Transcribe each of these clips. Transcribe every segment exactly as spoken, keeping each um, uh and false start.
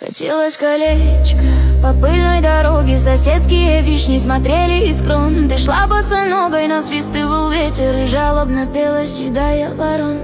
Катилось колечко по пыльной дороге, соседские вишни смотрели из крон. Ты шла босоногой, насвистывал ветер, и жалобно пела седая ворон.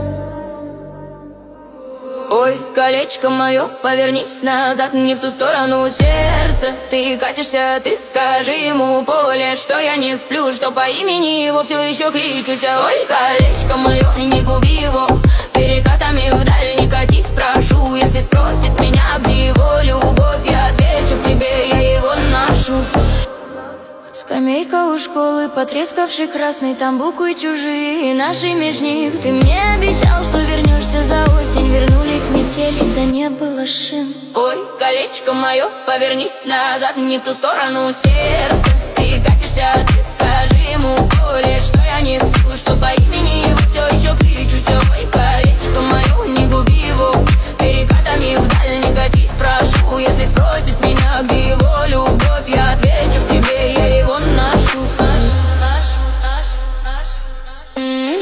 Ой, колечко мое, повернись назад, не в ту сторону сердца. Ты катишься, ты скажи ему, поле, что я не сплю, что по имени его все еще кличуся. Ой, колечко мое, не губи его, перекатами вдаль не катись, прошу. Если спросит меня, где его любовь, я отвечу, в тебе я его ношу. Скамейка у школы, потрескавший красный, там буквы чужие, наши меж них. Ты мне обещал, что вернешься за осень, вернулись метели, да не было шин. Ой, колечко мое, повернись назад, не в ту сторону сердца. Ты катишься, ты скажи ему, поле, что я не сплю, что по имени его все еще кличуся. Ой, колечко мое, не губи его, перекатами вдаль не катись, прошу. Если спросит меня, где его любовь, я отвечу, в тебе я его ношу. Наш, наш, наш, наш, наш.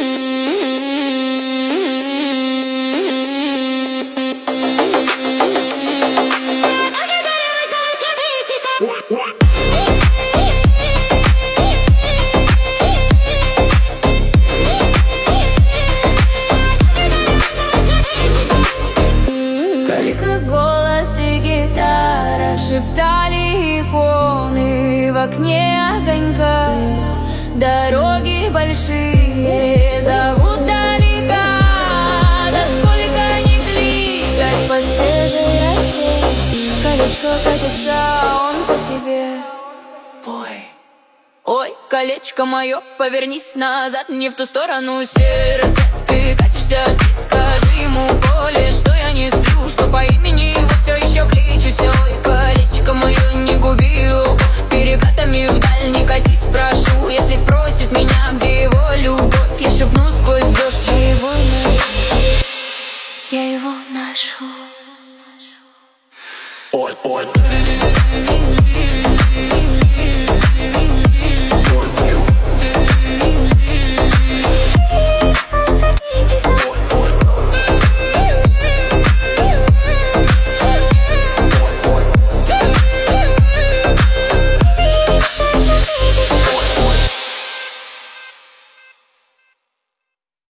Только голос и гитара шептали иконы в окне огонька. Дороги большие зовут далека, да сколько ни кликать по свежей росе. Колечко катится, он по себе. Ой, ой, колечко мое, повернись назад, не в ту сторону сердца. Ты катишься, ты скажи ему, поле, что я не сплю, что по имени его все еще кличуся. Ой, колечко мое, не губи его, перекатами вдаль не катись, прошу. Если спросит меня, где его любовь, я шепну сквозь дождь, я его ношу, я его ношу. Ой, ой.